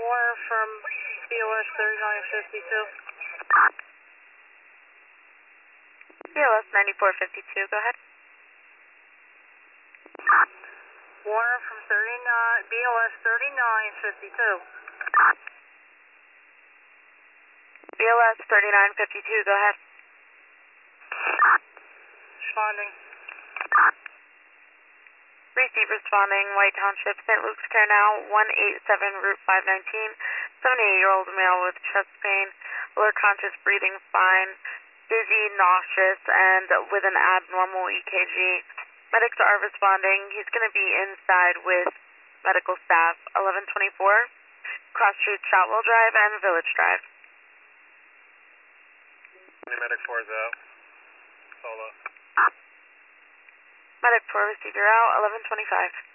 Warner from BOS 3952. BOS 9452, go ahead. Warner from BOS 3952. BOS 3952, go ahead. Responding. Receive responding, White Township, St. Luke's Care Now, 187 Route 519, 78-year-old male with chest pain, alert conscious, breathing fine, dizzy, nauseous, and with an abnormal EKG. Medics are responding. He's going to be inside with medical staff, 1124, Cross Street, Shotwell Drive, and Village Drive. Any medic 4 is out. Solo. Medic 4, receive your out, 1125.